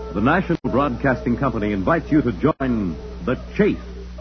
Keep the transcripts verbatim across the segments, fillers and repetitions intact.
The National Broadcasting Company invites you to join The Chase.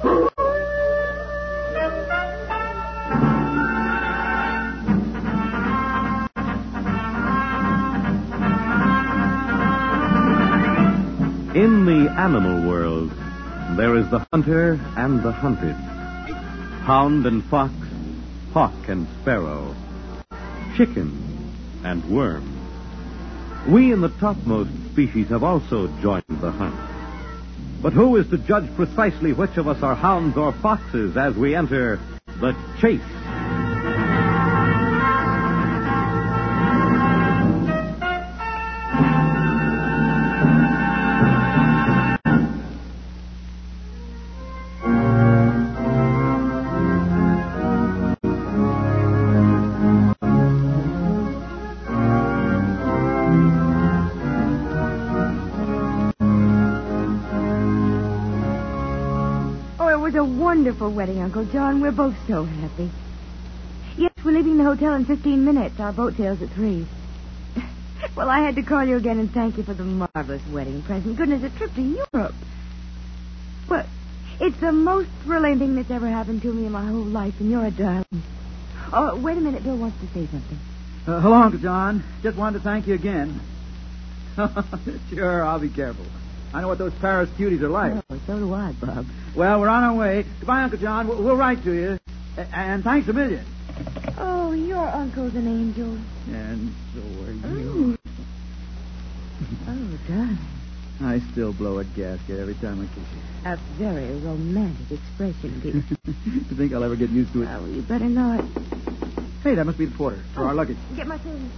In the animal world, there is the hunter and the hunted, hound and fox, hawk and sparrow, chicken and worm. We in the topmost species have also joined the hunt. But who is to judge precisely which of us are hounds or foxes as we enter the chase? Wonderful wedding, Uncle John. We're both so happy. Yes, we're leaving the hotel in fifteen minutes. Our boat sails at three. Well, I had to call you again and thank you for the marvelous wedding present. Goodness, a trip to Europe. Well, it's the most thrilling thing that's ever happened to me in my whole life, and you're a darling. Oh, wait a minute. Bill wants to say something. Uh, hello, Uncle John. Just wanted to thank you again. Sure, I'll be careful. I know what those Paris cuties are like. Oh, so do I, Bob. Well, we're on our way. Goodbye, Uncle John. We'll, we'll write to you. A- and thanks a million. Oh, your uncle's an angel. And so are you. Oh, oh darling. I still blow a gasket every time I kiss you. A very romantic expression, Pete. You think I'll ever get used to it? Oh, you better not. Hey, that must be the porter for oh, our luggage. Get my things.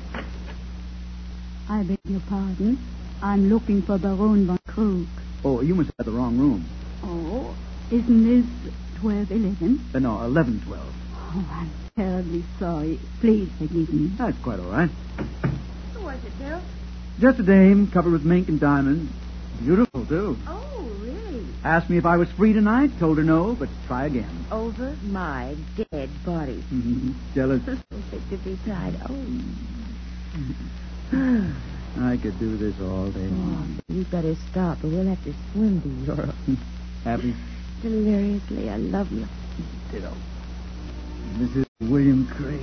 I beg your pardon. I'm looking for Baron von Krug. Oh, you must have the wrong room. Oh, isn't this twelve eleven? Uh, no, eleven twelve. Oh, I'm terribly sorry. Please forgive me. That's quite all right. Who was it, Bill? Just a dame covered with mink and diamonds. Beautiful, too. Oh, really? Asked me if I was free tonight. Told her no, but try again. Over my dead body. Jealous? So sick to be tied. Oh. I could do this all day long. Oh, you better stop, or we'll have to swim to Europe. Happy? Deliriously, I love you. Ditto. Missus William Craig.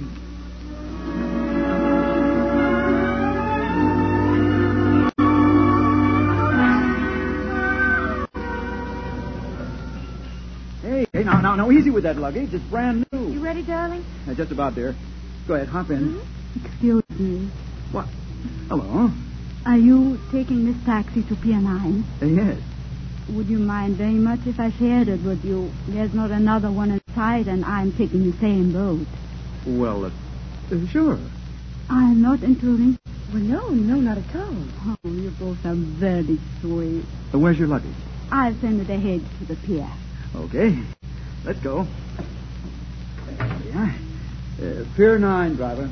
Hey, hey, now, now, now, easy with that luggage. It's brand new. You ready, darling? Uh, just about there. Go ahead, hop in. Mm-hmm. Excuse me. What? Hello? Are you taking this taxi to Pier nine? Uh, yes. Would you mind very much if I shared it with you? There's not another one in sight, and I'm taking the same boat. Well, uh, uh, sure. I'm not intruding. Well, no, no, not at all. Oh, you both are very sweet. Uh, where's your luggage? I'll send it ahead to the pier. Okay. Let's go. There we are. Uh, Pier nine, driver.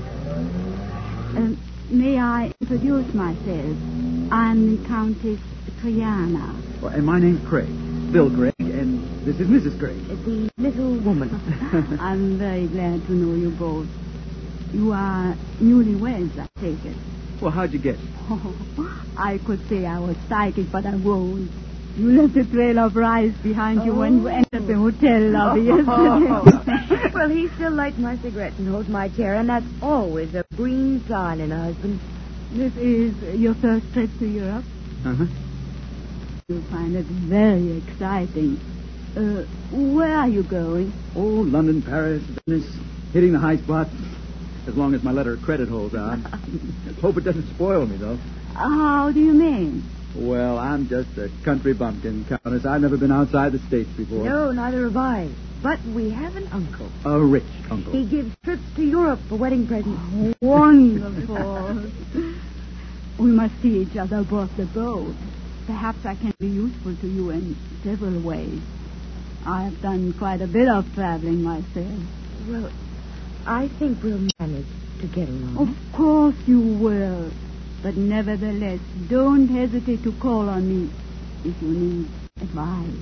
Uh, may I introduce myself? I'm the Countess Triana. Well, and my name's Craig. Bill Craig, and this is Missus Craig. The little woman. I'm very glad to know you both. You are newlyweds, I take it. Well, how'd you guess? Oh, I could say I was psychic, but I won't. You left a trail of rice behind you Oh. when you entered the hotel lobby Oh. yesterday. Well, he still lights my cigarettes and holds my chair, and that's always a green sign in a husband. This is your first trip to Europe? Uh-huh. You find it very exciting. Uh, where are you going? Oh, London, Paris, Venice, hitting the high spots. As long as my letter of credit holds out. Hope it doesn't spoil me, though. How do you mean? Well, I'm just a country bumpkin, Countess. I've never been outside the States before. No, neither have I. But we have an uncle. A rich uncle. He gives trips to Europe for wedding presents. Oh, wonderful. We must see each other aboard the boat. Perhaps I can be useful to you in several ways. I've done quite a bit of traveling myself. Well, I think we'll manage to get along. Of course you will. But nevertheless, don't hesitate to call on me if you need advice.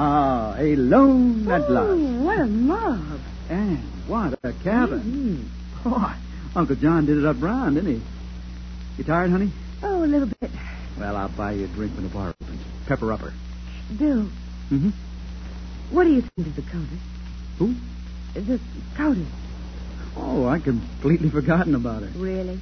Ah, alone at last. Oh, what a mob. And what a cabin. Mm-hmm. Boy, Uncle John did it up brown, didn't he? You tired, honey? Oh, a little bit. Well, I'll buy you a drink when the bar opens. Pepper upper. Bill, Mm-hmm. what do you think of the Countess? Who? The Countess. Oh, I completely forgotten about her. Really?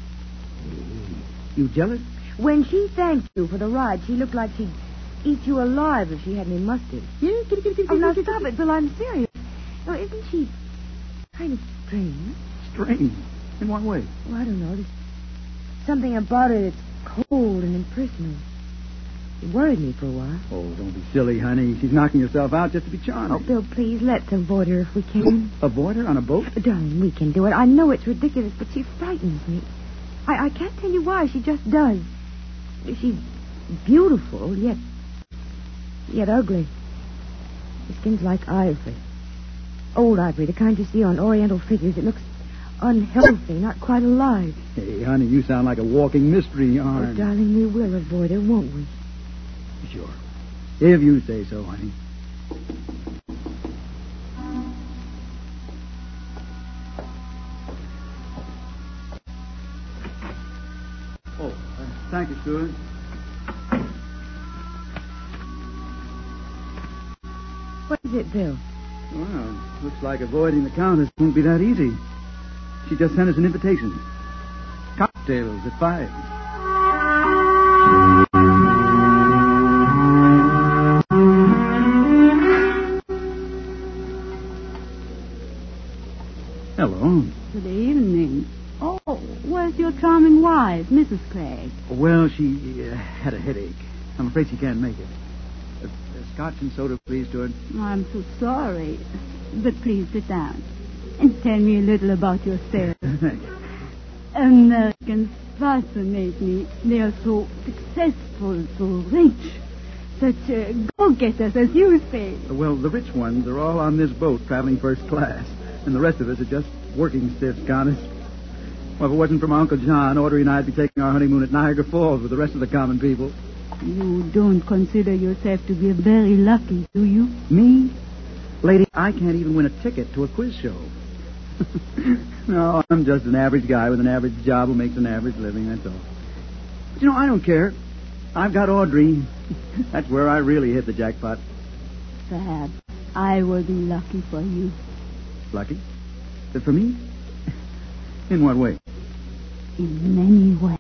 You jealous? When she thanked you for the ride, she looked like she'd eat you alive if she had any mustard. Yeah, kitty, kitty, kitty, Oh, now kitty, stop kitty. it, Bill. I'm serious. Oh, isn't she kind of strange? Strange. In what way? Oh, I don't know. There's something about her that's cold and impersonal. It worried me for a while. Oh, don't be silly, honey. She's knocking herself out just to be charming. Oh, Bill, please, let's avoid her if we can. Avoid her on a boat? Oh, darling, we can do it. I know it's ridiculous, but she frightens me. I, I can't tell you why. She just does. She's beautiful, yet... yet ugly. Her skin's like ivory. Old ivory, the kind you see on Oriental figures. It looks unhealthy, not quite alive. Hey, honey, you sound like a walking mystery Oh, yarn. darling, we will avoid her, won't we? Sure. If you say so, honey. Oh, uh, thank you, Stuart. What is it, Bill? Well, looks like avoiding the Countess won't be that easy. She just sent us an invitation. Cocktails at five. Hello. Good evening. Oh, where's your charming wife, Missus Craig? Well, she uh, had a headache. I'm afraid she can't make it. Uh, uh, scotch and soda, please, Stuart. I'm so sorry. But please sit down and tell me a little about yourself. Thank you. Americans fascinate me. They are so successful, so rich. Such uh, go-getters, as you say. Well, the rich ones are all on this boat traveling first class, and the rest of us are just working stiffs, Countess. Well, if it wasn't for my Uncle John, Audrey and I would be taking our honeymoon at Niagara Falls with the rest of the common people. You don't consider yourself to be very lucky, do you? Me? Lady, I can't even win a ticket to a quiz show. No, I'm just an average guy with an average job who makes an average living, that's all. But, you know, I don't care. I've got Audrey. That's where I really hit the jackpot. Perhaps I will be lucky for you. Lucky? Uh, For me? In what way? In many ways.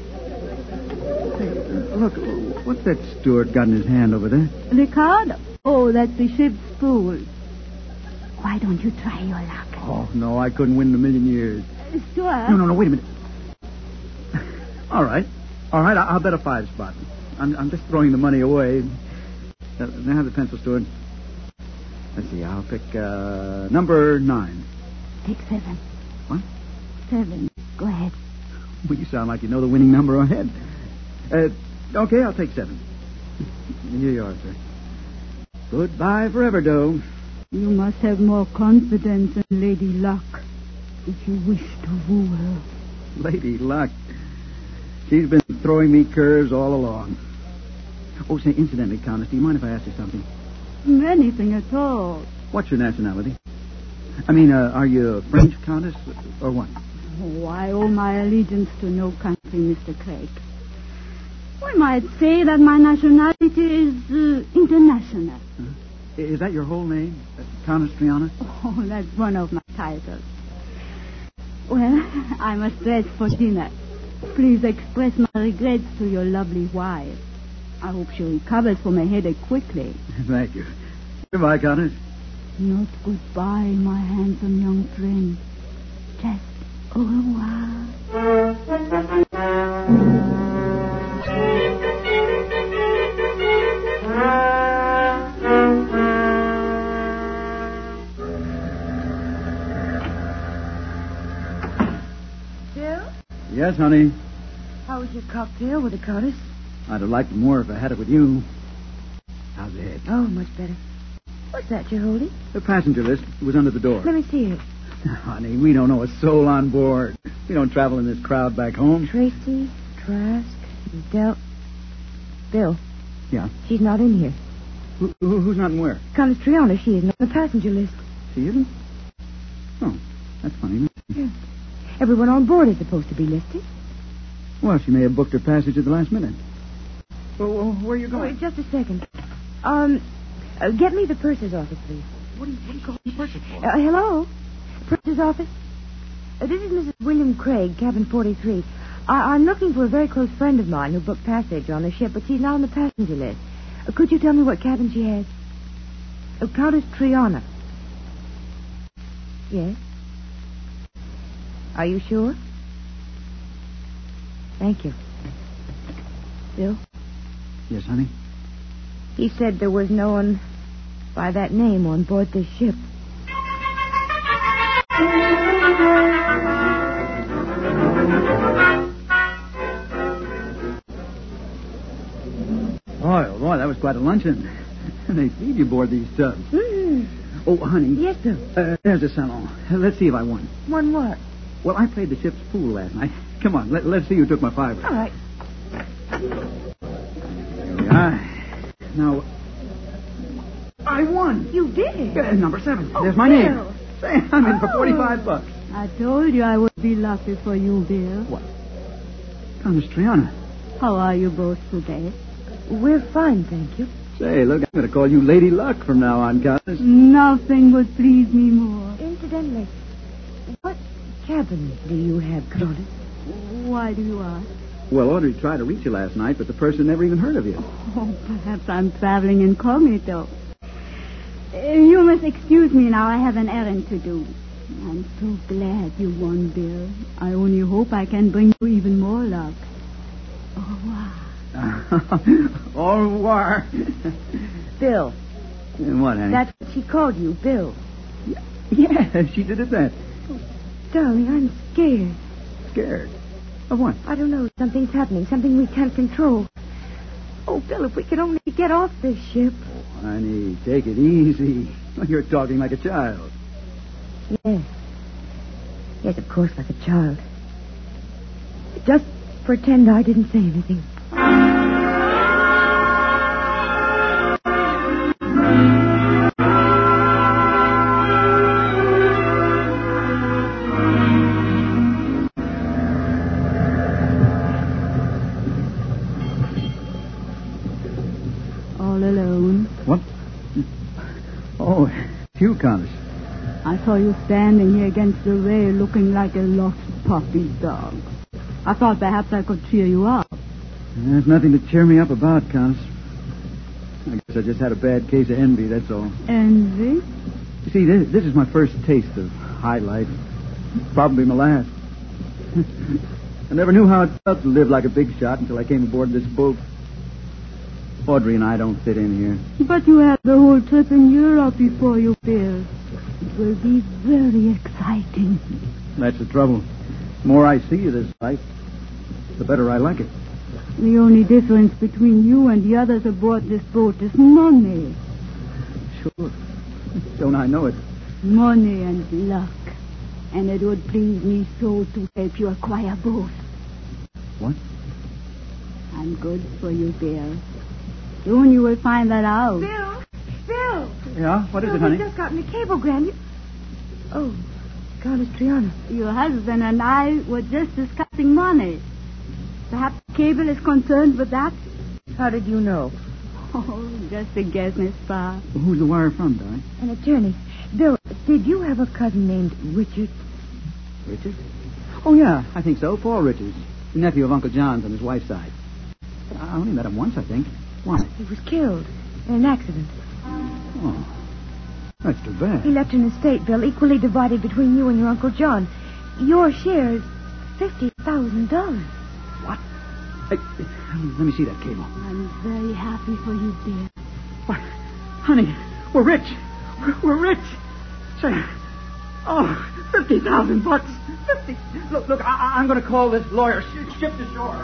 Uh, Look, what's that steward got in his hand over there? The card? Oh, that's the ship's fool. Why don't you try your luck? Oh, no, I couldn't win in a million years. Uh, Stuart? No, no, no, wait a minute. All right. All right, I'll bet a five spot. I'm, I'm just throwing the money away. Uh, may I have the pencil, Stuart? Let's see, I'll pick uh, number nine. Take seven. What? Seven. Go ahead. Well, you sound like you know the winning number ahead. Uh, okay, I'll take seven. Here you are, sir. Goodbye forever, Doe. You must have more confidence in Lady Luck if you wish to woo her. Lady Luck. She's been throwing me curves all along. Oh, say, incidentally, Countess, do you mind if I ask you something? Anything at all. What's your nationality? I mean, uh, are you a French Countess or what? Oh, I owe my allegiance to no country, Mister Craig. One might say that my nationality is uh, international. Huh? Is that your whole name, uh, Countess Triana? Oh, that's one of my titles. Well, I must dress for dinner. Please express my regrets to your lovely wife. I hope she recovers from a headache quickly. Thank you. Goodbye, Countess. Not goodbye, my handsome young friend. Just au revoir. Bill? Yes, honey. How was your cocktail with the Countess? I'd have liked it more if I had it with you. How's the head? Oh, much better. What's that you're holding? The passenger list was under the door. Let me see it. Honey, we don't know a soul on board. We don't travel in this crowd back home. Tracy, Trask, Del... Bill. Yeah. She's not in here. Who, who, who's not and where? Comes Triana. She isn't on the passenger list. She isn't? Oh, that's funny. Yeah. Everyone on board is supposed to be listed. Well, she may have booked her passage at the last minute. Well, where are you going? Wait, just a second. Um, uh, get me the purser's office, please. What are you, what are you calling the purser for? Uh, hello? Purser's office? Uh, this is Missus William Craig, cabin forty-three. I- I'm looking for a very close friend of mine who booked passage on the ship, but she's not on the passenger list. Uh, could you tell me what cabin she has? Uh, Countess Triana. Yes? Are you sure? Thank you. Bill? Yes, honey? He said there was no one by that name on board this ship. Boy, oh boy, that was quite a luncheon. They feed you aboard these tubs. Mm. Oh, honey. Yes, Bill. Uh, there's the salon. Uh, let's see if I won. Won what? Well, I played the ship's pool last night. Come on, let, let's see who took my fiver. All right. Here we are. Now, I won. You did? Uh, number seven. Oh, There's my Bill. name. Say, I'm in for Oh. forty-five bucks. I told you I would be lucky for you, Bill. What? Countess Triana. How are you both today? We're fine, thank you. Say, look, I'm going to call you Lady Luck from now on, Countess. Nothing would please me more. Incidentally, what cabin do you have, Countess? Why do you ask? Well, Audrey tried to reach you last night, but the person never even heard of you. Oh, perhaps I'm traveling incognito. Uh, you must excuse me now. I have an errand to do. I'm so glad you won, Bill. I only hope I can bring you even more luck. Au revoir. Au revoir. Bill. And what, honey? That's what she called you, Bill. Yeah, she did it that. Darling, I'm scared. Scared. Of what? I don't know. Something's happening. Something we can't control. Oh, Bill, if we could only get off this ship. Oh, honey, take it easy. You're talking like a child. Yes. Yes, of course, like a child. Just pretend I didn't say anything. All alone. What? Oh, it's you, Countess. I saw you standing here against the rail looking like a lost puppy dog. I thought perhaps I could cheer you up. There's nothing to cheer me up about, Countess. I guess I just had a bad case of envy, that's all. Envy? You see, this, this is my first taste of high life. Probably my last. I never knew how it felt to live like a big shot until I came aboard this boat. Audrey and I don't fit in here. But you have the whole trip in Europe before you, Bill. It will be very exciting. That's the trouble. The more I see of this life, the better I like it. The only difference between you and the others aboard this boat is money. Sure. Don't I know it? Money and luck. And it would please me so to help you acquire both. What? I'm good for you, Bill. Soon you will find that out. Bill! Bill! Yeah? What is Bill, it, honey? we just gotten a cablegram. You... Oh, Countess Triana. Your husband and I were just discussing money. Perhaps the cable is concerned with that? How did you know? Oh, just a guess, Miss Parr. Well, who's the wire from, darling? An attorney. Bill, did you have a cousin named Richard? Richard? Oh, yeah, I think so. Paul Richards. The nephew of Uncle John's on his wife's side. But I only met him once, I think. Why? He was killed in an accident. Oh, that's too bad. He left an estate, Bill, equally divided between you and your Uncle John. Your share is fifty thousand dollars. What? Hey, let me see that cable. I'm very happy for you, Bill. What? Honey, we're rich. We're, we're rich. Say, oh, fifty thousand bucks. Fifty. Look, look, I, I'm going to call this lawyer. Sh- ship to shore.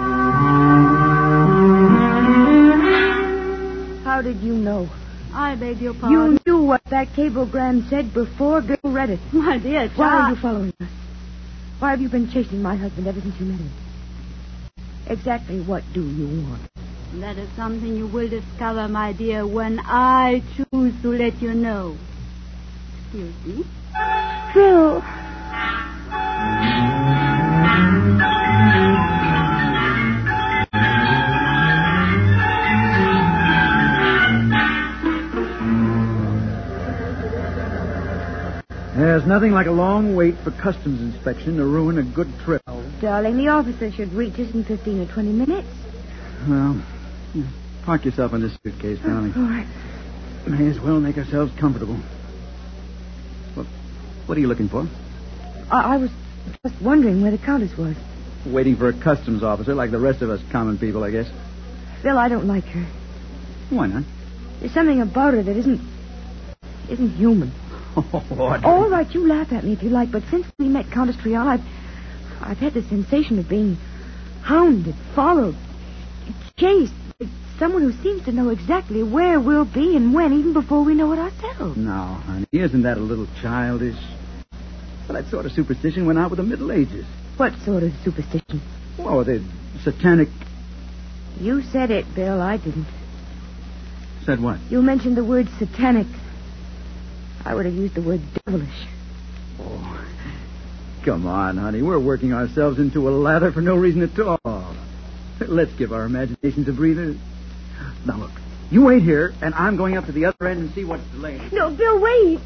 How did you know? I beg your pardon. You knew what that cablegram said before Bill read it. My dear child. Why are you following us? Why have you been chasing my husband ever since you met him? Exactly what do you want? That is something you will discover, my dear, when I choose to let you know. Excuse me. Phil. There's nothing like a long wait for customs inspection to ruin a good trip. Darling, the officer should reach us in fifteen or twenty minutes. Well, park yourself in this suitcase, darling. All right. May as well make ourselves comfortable. What, what are you looking for? I, I was just wondering where the Countess was. Waiting for a customs officer like the rest of us common people, I guess. Phil, I don't like her. Why not? There's something about her that isn't... isn't human. Oh, Audrey. All right, you laugh at me if you like, but since we met Countess Triana, I've, I've had the sensation of being hounded, followed, chased. It's someone who seems to know exactly where we'll be and when, even before we know it ourselves. No, honey, isn't that a little childish? Well, that sort of superstition went out with the Middle Ages. What sort of superstition? Oh, the satanic... You said it, Bill. I didn't. Said what? You mentioned the word satanic. I would have used the word devilish. Oh, come on, honey. We're working ourselves into a lather for no reason at all. Let's give our imaginations a breather. Now, look. You wait here, and I'm going up to the other end and see what's delayed. No, Bill, wait.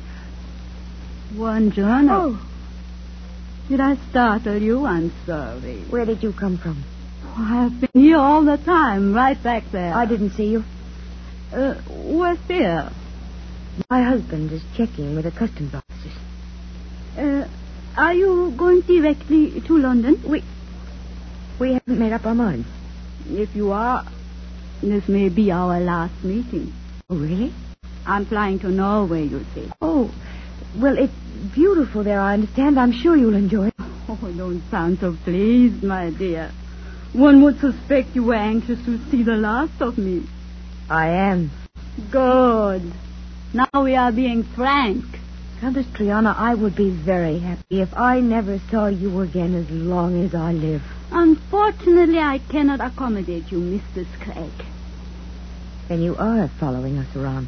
Buongiorno. Oh. Did I startle you? I'm sorry. Where did you come from? Oh, I've been here all the time, right back there. I didn't see you. Uh, where's Bill? My husband is checking with the customs officers. Uh, are you going directly to London? We... We haven't made up our minds. If you are, this may be our last meeting. Oh, really? I'm flying to Norway, you see. Oh, well, it's beautiful there, I understand. I'm sure you'll enjoy it. Oh, don't sound so pleased, my dear. One would suspect you were anxious to see the last of me. I am. Good. Now we are being frank. Countess Triana, I would be very happy if I never saw you again as long as I live. Unfortunately, I cannot accommodate you, Missus Craig. Then you are following us around.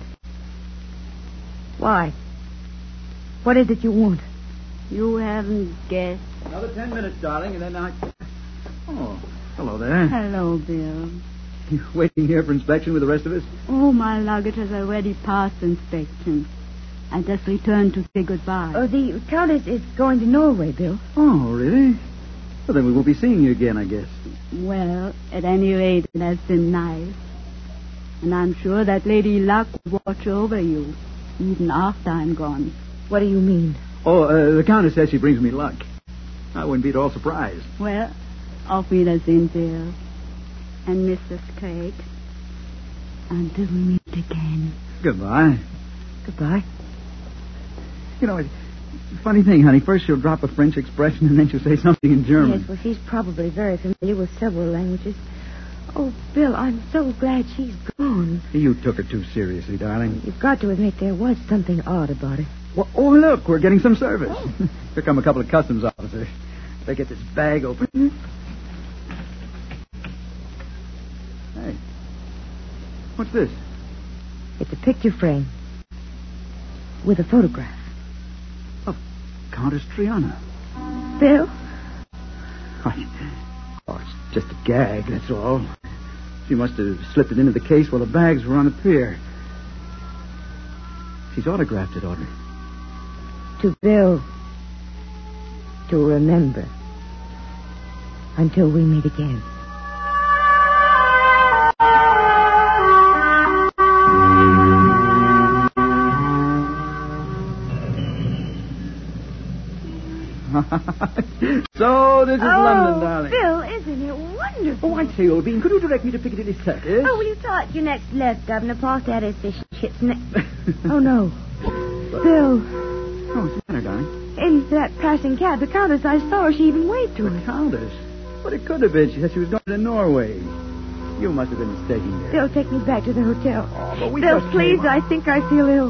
Why? What is it you want? You haven't guessed. Another ten minutes, darling, and then I... Oh, hello there. Hello, Bill. You waiting here for inspection with the rest of us? Oh, my luggage has already passed inspection. I just returned to say goodbye. Oh, the Countess is going to Norway, Bill. Oh, really? Well, then we won't be seeing you again, I guess. Well, at any rate, it has been nice. And I'm sure that Lady Luck will watch over you, even after I'm gone. What do you mean? Oh, uh, the Countess says she brings me luck. I wouldn't be at all surprised. Well, auf Wiedersehen, Bill. And Missus Craig, until we meet again. Goodbye. Goodbye. You know, it's a funny thing, honey. First she'll drop a French expression, and then she'll say something in German. Yes, well, she's probably very familiar with several languages. Oh, Bill, I'm so glad she's gone. You took her too seriously, darling. You've got to admit there was something odd about her. Well, oh, look, we're getting some service. Oh. Here come a couple of customs officers. They get this bag open. Hey, what's this? It's a picture frame with a photograph. Of Countess Triana. Bill? Oh, it's just a gag, that's all. She must have slipped it into the case while the bags were on the pier. She's autographed it, Audrey. To Bill. To remember. Until we meet again. So, this is oh, London, darling. Bill, isn't it wonderful? Oh, I say, old bean, could you direct me to Piccadilly Circus? Oh, well, you thought your next left, Governor. Past that is fish and chips. Ne- oh, no. Bill. Oh, what's the matter, darling? In that passing cab, the Countess, I saw her. She even waved to The us. Countess? But it could have been. She said she was going to Norway. You must have been mistaken there. Bill, take me back to the hotel. Oh, but we Bill, just please, came- I think I feel ill.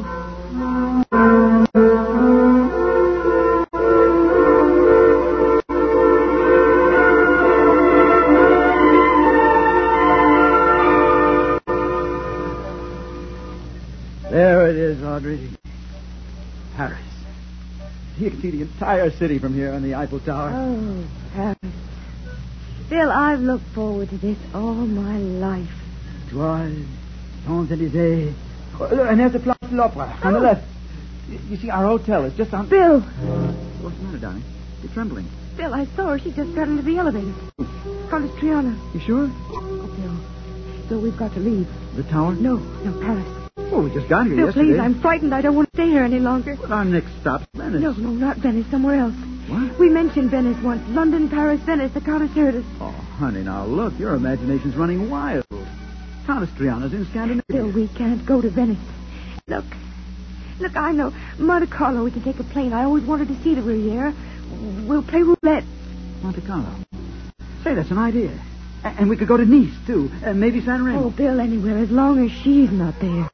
There it is, Audrey. Paris. You can see the entire city from here on the Eiffel Tower. Oh, Paris. Bill, I've looked forward to this all my life. Étoiles, Champs-Élysées. Oh, look, and there's the Place de l'Opera on the left. You see, our hotel is just on... Bill! What's the matter, darling? You're trembling. Bill, I saw her. She just got into the elevator. Countess Triana. You sure? Oh, Bill. Bill, we've got to leave. The tower? No, no, Paris. Oh, we just got here Bill, yesterday. please, I'm frightened. I don't want to stay here any longer. Well, our next stop's Venice. No, no, not Venice. Somewhere else. What? We mentioned Venice once. London, Paris, Venice. The Countess heard us. Oh, honey, now look. Your imagination's running wild. Countess Triana's in Scandinavia. Bill, we can't go to Venice. Look. Look, I know. Monte Carlo, we can take a plane. I always wanted to see the Riviera. We'll play roulette. Monte Carlo. Say, that's an idea. A- and we could go to Nice, too. And maybe San Remo. Oh, Bill, anywhere, as long as she's not there.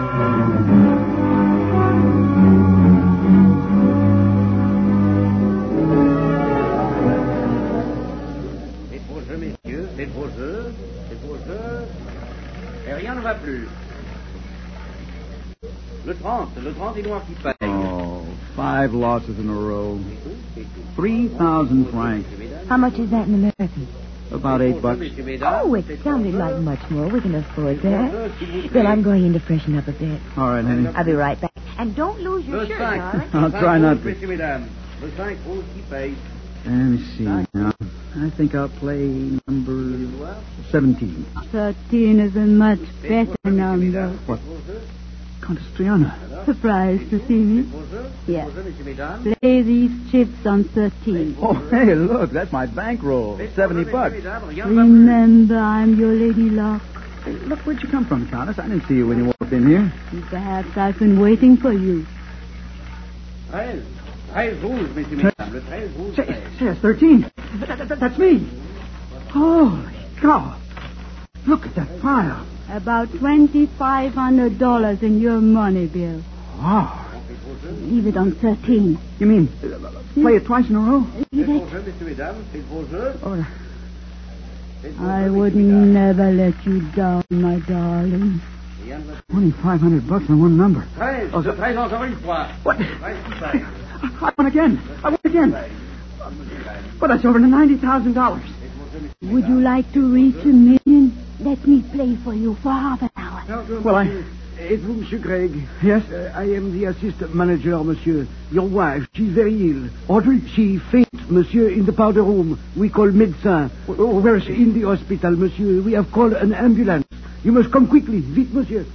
C'est pour eux, messieurs. C'est pour eux. C'est pour eux. Et rien ne va plus. Le trente. Le trente est noir qui paye. Oh, five losses in a row. Three thousand francs. How much is that in American? About eight bucks. Oh, it sounded like much more. We can afford that. Bill, I'm going in to freshen up a bit. All right, honey. I'll be right back. And don't lose your Le shirt, cinq. darling. I'll try not to. Messieurs, mesdames. Le cinq rouge qui paye. Let me see now. I think I'll play number seventeen. Thirteen is a much better number. What? Countess Triana. Surprised to see me? Yes. Play these chips on thirteen. Oh, hey, look, that's my bankroll. Seventy bucks. Remember, I'm your lady luck. Hey, look, where'd you come from, Countess? I didn't see you when you walked in here. Perhaps I've been waiting for you. treize. treize rouge, messieurs, mesdames. Le treize rouge Say, paye. say, it's thirteen. That, that, that, that's me. Holy cow. Look at that pile. About twenty-five hundred dollars in your money, Bill. Wow. Leave it on thirteen. You mean uh, play it twice in a row? Leave it. Messieurs, mesdames. C'est pour eux. Oh, I would never let you down, my darling. twenty-five hundred bucks on one number. treize. Oh, so- Le treize encore une fois. What? treize qui paye. I won again. I won again. But that's over to ninety thousand dollars. Would you like to reach a million? Let me play for you for half an hour. Well, I... Êtes-vous Monsieur Craig? Yes? Uh, I am the assistant manager, monsieur. Your wife, she's very ill. Audrey? She faints, monsieur, in the powder room. We call médecin. Oh, where is she? In the hospital, monsieur. We have called an ambulance. You must come quickly. Vite, monsieur.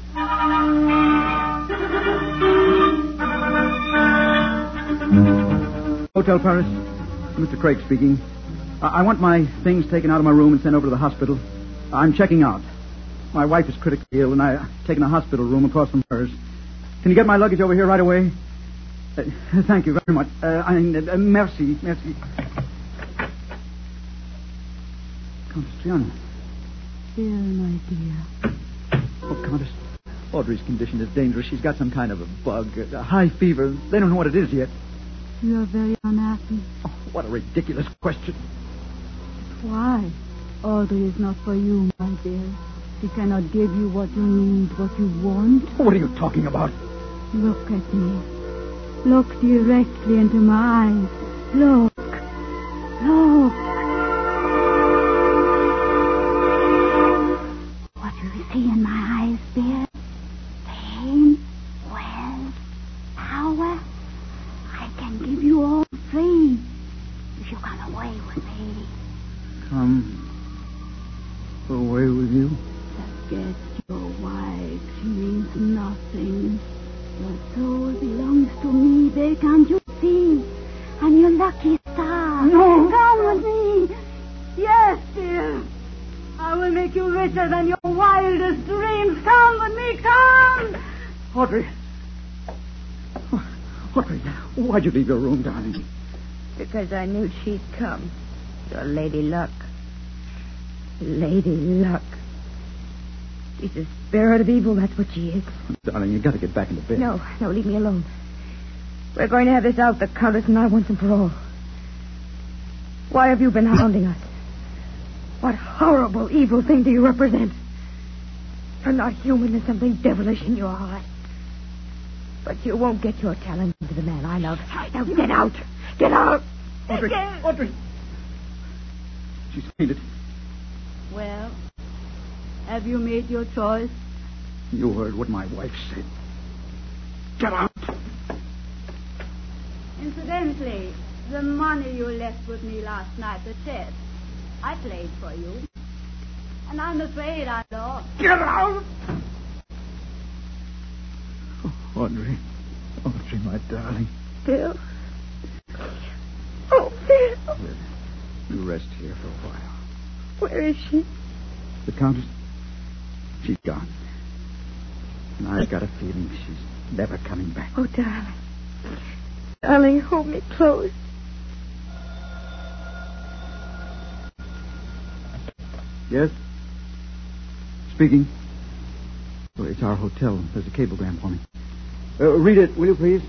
Hotel Paris. Mister Craig speaking. I, I want my things taken out of my room and sent over to the hospital. I'm checking out. My wife is critically ill, and I've taken a hospital room across from hers. Can you get my luggage over here right away? Uh, thank you very much. Uh, I, uh, merci, merci. Countess Triana. Bill, my dear. Oh, Countess. Audrey's condition is dangerous. She's got some kind of a bug, a high fever. They don't know what it is yet. You're very unhappy. Oh, what a ridiculous question. Why? Audrey is not for you, my dear. She cannot give you what you need, what you want. What are you talking about? Look at me. Look directly into my eyes. Look. Look. What do you see in my eyes, dear? Pain, wealth, power. I can give you all free if you come away with me. Come away with you? Forget your wife. She means nothing. Your soul belongs to me, Bill. Can't you see? I'm your lucky star. No. Come with me. Yes, dear. I will make you richer than your wildest dreams. Come with me. Come. Audrey. Audrey, why'd you leave your room, darling? Because I knew she'd come. Your Lady Luck. Lady Luck. She's a spirit of evil, that's what she is. Darling, you got to get back into bed. No, no, leave me alone. We're going to have this out, the Countess and I, once and for all. Why have you been hounding us? What horrible, evil thing do you represent? You're not human. There's something devilish in your heart. But you won't get your talent into the man I love. Now get out. Get out. Audrey, Get... Audrey. She's fainted. Well, have you made your choice? You heard what my wife said. Get out. Incidentally, the money you left with me last night, the chest, I played for you. And I'm afraid I lost. Get out! Oh, Audrey. Audrey, my darling. Bill. Oh, Bill. You rest here for a while. Where is she? The Countess, she's gone. And I've got a feeling she's never coming back. Oh, darling. Darling, hold me close. Yes? Speaking. Oh, it's our hotel. There's a cablegram for me. Uh, read it, will you, please?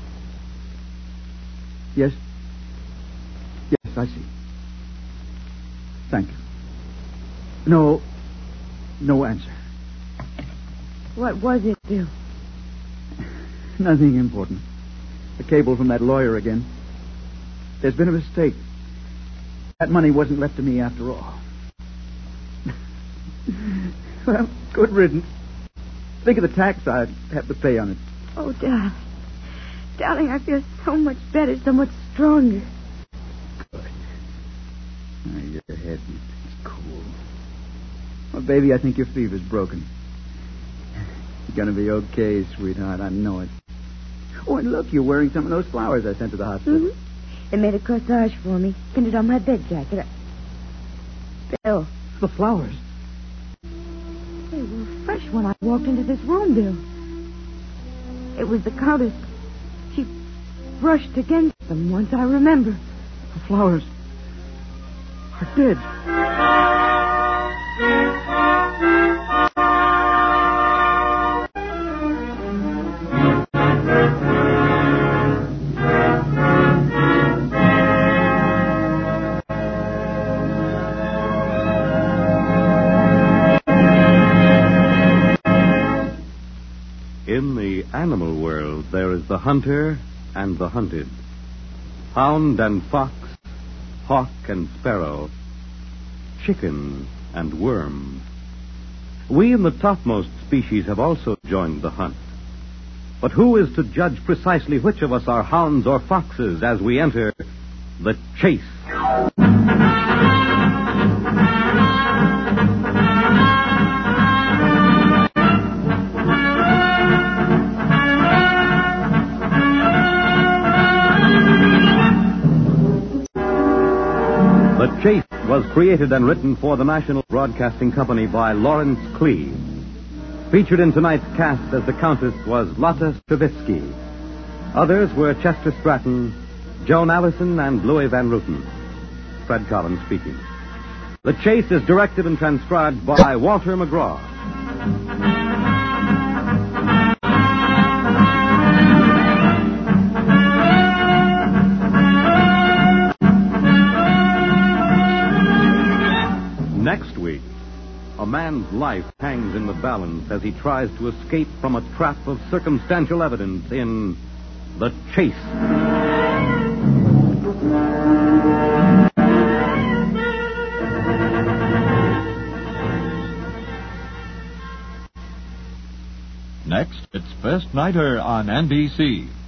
Yes? Yes, I see. Thank you. No. No answer. What was it, Bill? Nothing important. A cable from that lawyer again. There's been a mistake. That money wasn't left to me after all. Well, good riddance. Think of the tax I'd have to pay on it. Oh, darling. Darling, I feel so much better, so much stronger. Good. Oh, your head is cool. Well, baby, I think your fever's broken. You're going to be okay, sweetheart. I know it. Oh, and look, you're wearing some of those flowers I sent to the hospital. Mm-hmm. They made a corsage for me. Pinned it on my bed jacket. I... Bill. The flowers? They were fresh when I walked into this room, Bill. It was the Countess. She brushed against them once, I remember. The flowers are dead. In the animal world, there is the hunter and the hunted. Hound and fox, hawk and sparrow, chicken and worm. We in the topmost species have also joined the hunt. But who is to judge precisely which of us are hounds or foxes as we enter the chase? The Chase was created and written for the National Broadcasting Company by Lawrence Klee. Featured in tonight's cast as the Countess was Lotta Stravitsky. Others were Chester Stratton, Joan Allison, and Louis Van Ruten. Fred Collins speaking. The Chase is directed and transcribed by Walter McGraw. Next week, a man's life hangs in the balance as he tries to escape from a trap of circumstantial evidence in The Chase. Next, it's First Nighter on N B C.